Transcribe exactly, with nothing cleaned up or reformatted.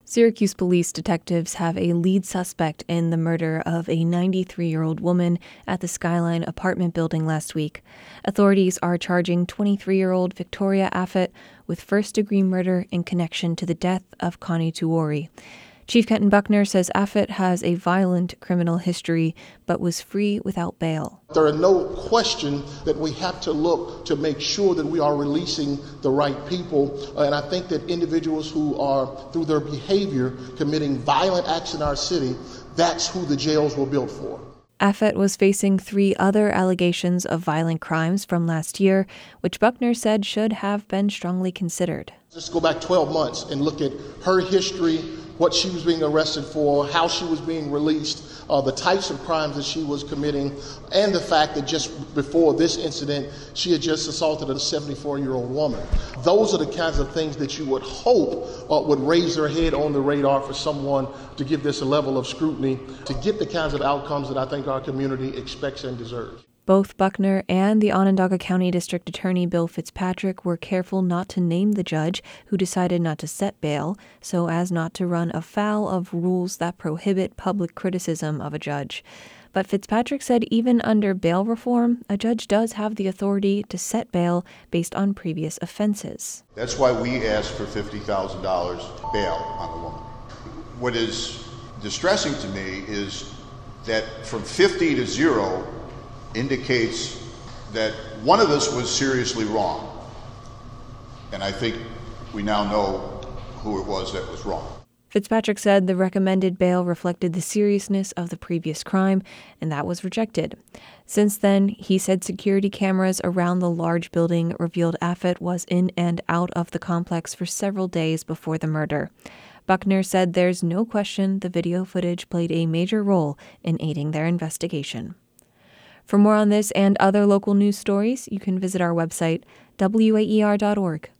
Syracuse police detectives have a lead suspect in the murder of a ninety-three-year-old woman at the Skyline apartment building last week. Authorities are charging twenty-three-year-old Victoria Affett with first-degree murder in connection to the death of Connie Tuori. Chief Kenton Buckner says Affett has a violent criminal history, but was free without bail. There are no question that we have to look to make sure that we are releasing the right people. Uh, and I think that individuals who are, through their behavior, committing violent acts in our city, that's who the jails were built for. Affett was facing three other allegations of violent crimes from last year, which Buckner said should have been strongly considered. Just go back twelve months and look at her history, what she was being arrested for, how she was being released, uh, the types of crimes that she was committing, and the fact that just before this incident, she had just assaulted a seventy-four-year-old woman. Those are the kinds of things that you would hope uh, would raise their head on the radar for someone to give this a level of scrutiny, to get the kinds of outcomes that I think our community expects and deserves. Both Buckner and the Onondaga County District Attorney Bill Fitzpatrick were careful not to name the judge who decided not to set bail, so as not to run afoul of rules that prohibit public criticism of a judge. But Fitzpatrick said even under bail reform, a judge does have the authority to set bail based on previous offenses. That's why we asked for fifty thousand dollars bail on the woman. What is distressing to me is that from fifty to zero indicates that one of us was seriously wrong. And I think we now know who it was that was wrong. Fitzpatrick said the recommended bail reflected the seriousness of the previous crime, and that was rejected. Since then, he said security cameras around the large building revealed Affett was in and out of the complex for several days before the murder. Buckner said there's no question the video footage played a major role in aiding their investigation. For more on this and other local news stories, you can visit our website, W A E R dot org.